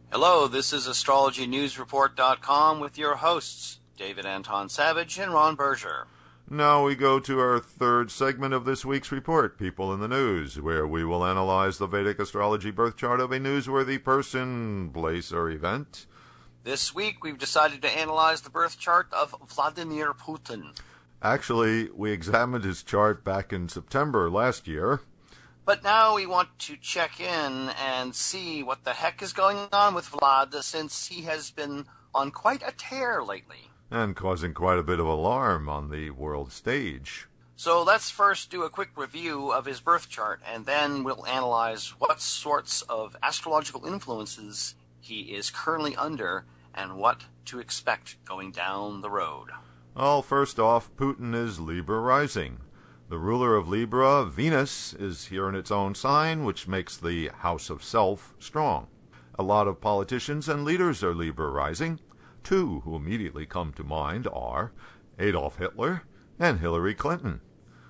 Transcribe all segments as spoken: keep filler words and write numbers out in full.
Hello, this is astrology news report dot com with your hosts, David Anton Savage and Ron Berger. Now we go to our third segment of this week's report, People in the News, where we will analyze the Vedic astrology birth chart of a newsworthy person, place, or event. This week we've decided to analyze the birth chart of Vladimir Putin. Actually, we examined his chart back in September last year. But now we want to check in and see what the heck is going on with Vlad, since he has been on quite a tear lately. And causing quite a bit of alarm on the world stage. So let's first do a quick review of his birth chart, and then we'll analyze what sorts of astrological influences he is currently under and what to expect going down the road. Well, first off, Putin is Libra rising. The ruler of Libra, Venus, is here in its own sign, which makes the house of self strong. A lot of politicians and leaders are Libra rising. Two who immediately come to mind are Adolf Hitler and Hillary Clinton.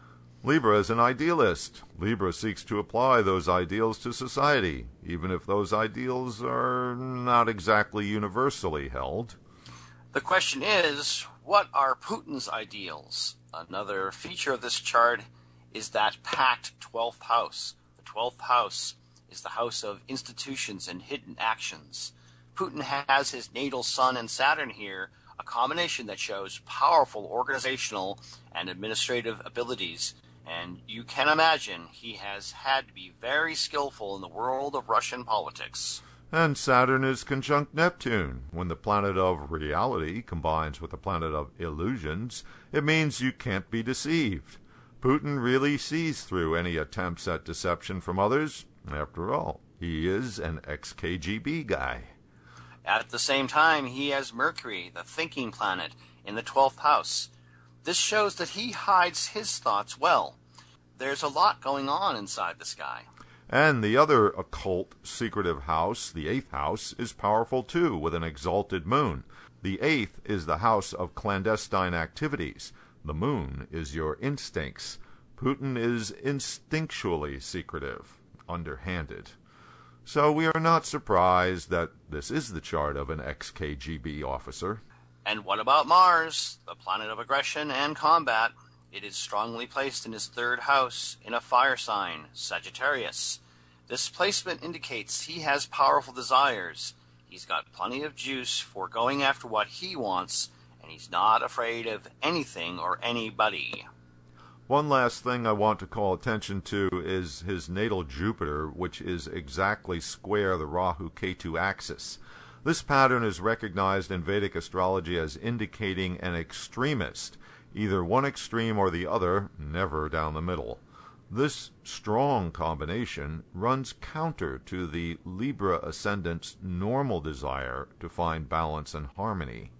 Libra is an idealist. Libra seeks to apply those ideals to society, even if those ideals are not exactly universally held. The question is, what are Putin's ideals? Another feature of this chart is that packed twelfth house. The twelfth house is the house of institutions and hidden actions. Putin has his natal sun and Saturn here, a combination that shows powerful organizational and administrative abilities, and you can imagine he has had to be very skillful in the world of Russian politics. And Saturn is conjunct Neptune. When the planet of reality combines with the planet of illusions, it means you can't be deceived. Putin really sees through any attempts at deception from others. After all, he is an ex-K G B guy. At the same time, he has Mercury, the thinking planet, in the twelfth house. This shows that he hides his thoughts well. There's a lot going on inside this guy. And the other occult, secretive house, the eighth house, is powerful too, with an exalted moon. The eighth is the house of clandestine activities. The moon is your instincts. Putin is instinctually secretive, underhanded. So we are not surprised that this is the chart of an ex-K G B officer. And what about Mars, the planet of aggression and combat? It is strongly placed in his third house, in a fire sign, Sagittarius. This placement indicates he has powerful desires. He's got plenty of juice for going after what he wants, and he's not afraid of anything or anybody. One last thing I want to call attention to is his natal Jupiter, which is exactly square the Rahu Ketu axis. This pattern is recognized in Vedic astrology as indicating an extremist, either one extreme or the other, never down the middle. This strong combination runs counter to the Libra ascendant's normal desire to find balance and harmony.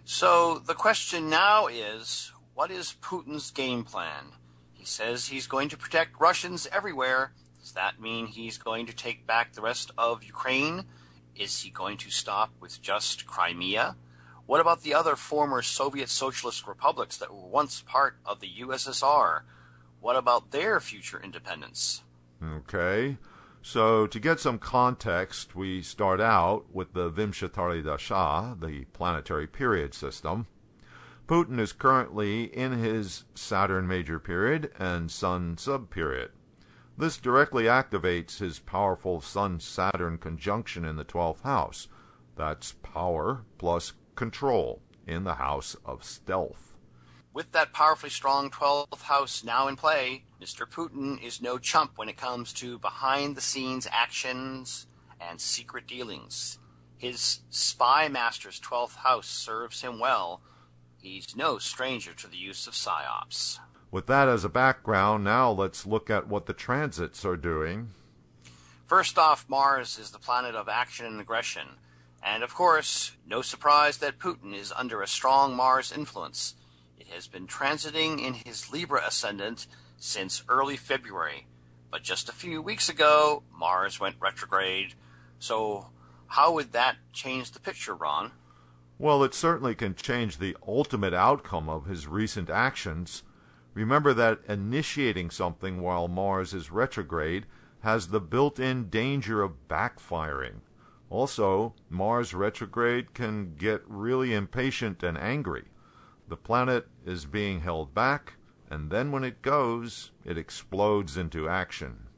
So the question now is, what is Putin's game plan? He says he's going to protect Russians everywhere. Does that mean he's going to take back the rest of Ukraine? Is he going to stop with just Crimea? What about the other former Soviet socialist republics that were once part of the U S S R? What about their future independence? Okay, so to get some context, we start out with the Vimshatari Dasha, the planetary period system. Putin is currently in his Saturn major period and Sun sub-period. This directly activates his powerful Sun-Saturn conjunction in the twelfth house. That's power plus control in the house of stealth. With that powerfully strong twelfth house now in play, Mister Putin is no chump when it comes to behind-the-scenes actions and secret dealings. His spy master's twelfth house serves him well. He's no stranger to the use of psyops. With that as a background, now let's look at what the transits are doing. First off, Mars is the planet of action and aggression. And of course, no surprise that Putin is under a strong Mars influence. It has been transiting in his Libra ascendant since early February. But just a few weeks ago, Mars went retrograde. So how would that change the picture, Ron? Well, it certainly can change the ultimate outcome of his recent actions. Remember that initiating something while Mars is retrograde has the built-in danger of backfiring. Also, Mars retrograde can get really impatient and angry. The planet is being held back, and then when it goes, it explodes into action.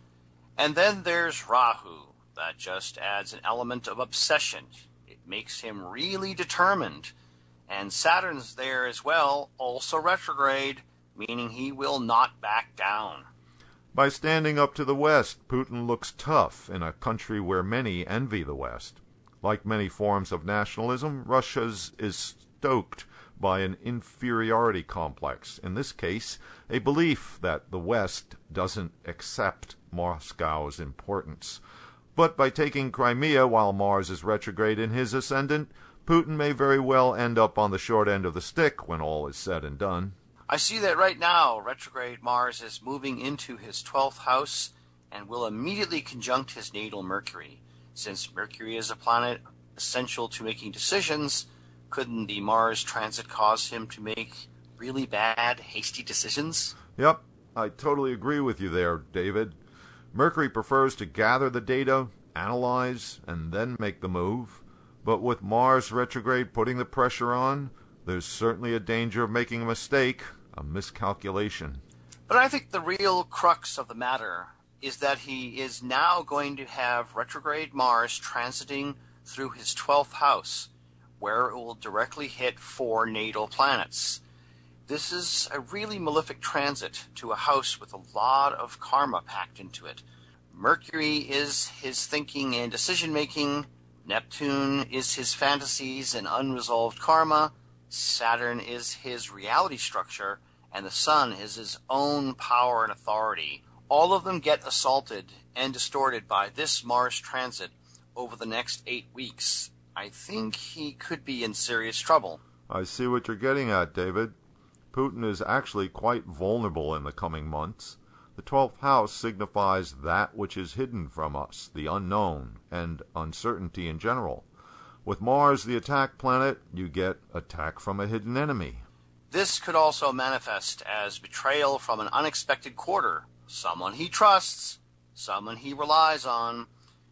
And then there's Rahu. That just adds an element of obsession. It makes him really determined. And Saturn's there as well, also retrograde, meaning he will not back down. By standing up to the West, Putin looks tough in a country where many envy the West. Like many forms of nationalism, Russia's is stoked by an inferiority complex. In this case, a belief that the West doesn't accept Moscow's importance. But by taking Crimea while Mars is retrograde in his ascendant, Putin may very well end up on the short end of the stick when all is said and done. I see that right now retrograde Mars is moving into his twelfth house and will immediately conjunct his natal Mercury. Since Mercury is a planet essential to making decisions, couldn't the Mars transit cause him to make really bad, hasty decisions? Yep, I totally agree with you there, David. Mercury prefers to gather the data, analyze, and then make the move. But with Mars retrograde putting the pressure on, there's certainly a danger of making a mistake, a miscalculation. But I think the real crux of the matter is that he is now going to have retrograde Mars transiting through his twelfth house, where it will directly hit four natal planets. This is a really malefic transit to a house with a lot of karma packed into it. Mercury is his thinking and decision-making. Neptune is his fantasies and unresolved karma. Saturn is his reality structure. And the Sun is his own power and authority. All of them get assaulted and distorted by this Mars transit over the next eight weeks. I think he could be in serious trouble. I see what you're getting at, David. Putin is actually quite vulnerable in the coming months. The twelfth house signifies that which is hidden from us, the unknown, and uncertainty in general. With Mars, the attack planet, you get attack from a hidden enemy. This could also manifest as betrayal from an unexpected quarter, someone he trusts, someone he relies on.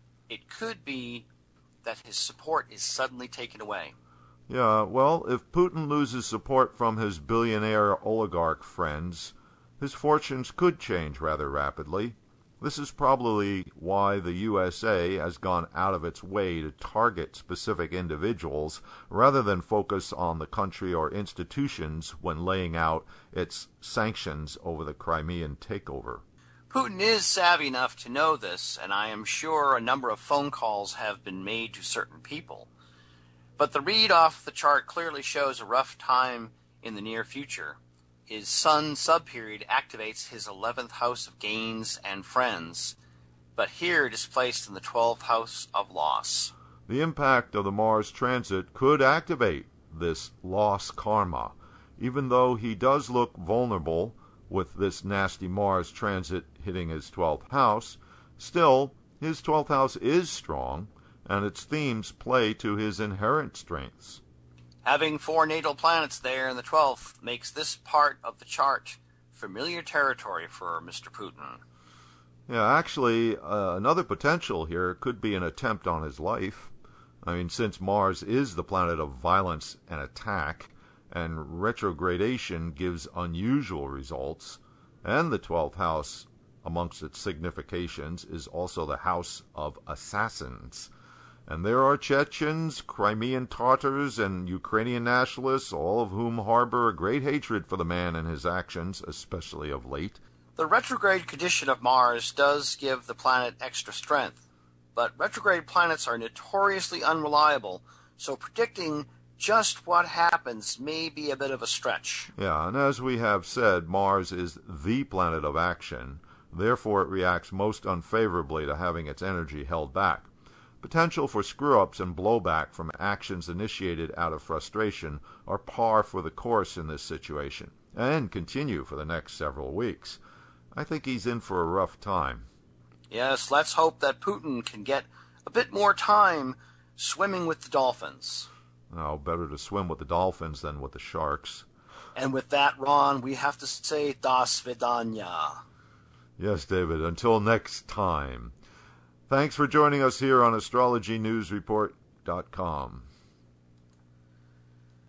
It could be that his support is suddenly taken away. Yeah, well, if Putin loses support from his billionaire oligarch friends, his fortunes could change rather rapidly. This is probably why the U S A has gone out of its way to target specific individuals rather than focus on the country or institutions when laying out its sanctions over the Crimean takeover. Putin is savvy enough to know this, and I am sure a number of phone calls have been made to certain people. But the read off the chart clearly shows a rough time in the near future. His Sun subperiod activates his eleventh house of gains and friends, but here it is placed in the twelfth house of loss. The impact of the Mars transit could activate this loss karma, even though he does look vulnerable with this nasty Mars transit hitting his twelfth house. Still, his twelfth house is strong, and its themes play to his inherent strengths. Having four natal planets there in the twelfth makes this part of the chart familiar territory for Mister Putin. Yeah, actually, uh, another potential here could be an attempt on his life. I mean, since Mars is the planet of violence and attack, and retrogradation gives unusual results, and the twelfth house, amongst its significations, is also the house of assassins. And there are Chechens, Crimean Tatars, and Ukrainian nationalists, all of whom harbor a great hatred for the man and his actions, especially of late. The retrograde condition of Mars does give the planet extra strength, but retrograde planets are notoriously unreliable, so predicting just what happens may be a bit of a stretch. Yeah, and as we have said, Mars is the planet of action. Therefore, it reacts most unfavorably to having its energy held back. Potential for screw-ups and blowback from actions initiated out of frustration are par for the course in this situation, and continue for the next several weeks. I think he's in for a rough time. Yes, let's hope that Putin can get a bit more time swimming with the dolphins. Oh, better to swim with the dolphins than with the sharks. And with that, Ron, we have to say das vidanya. Yes, David, until next time. Thanks for joining us here on astrology news report dot com.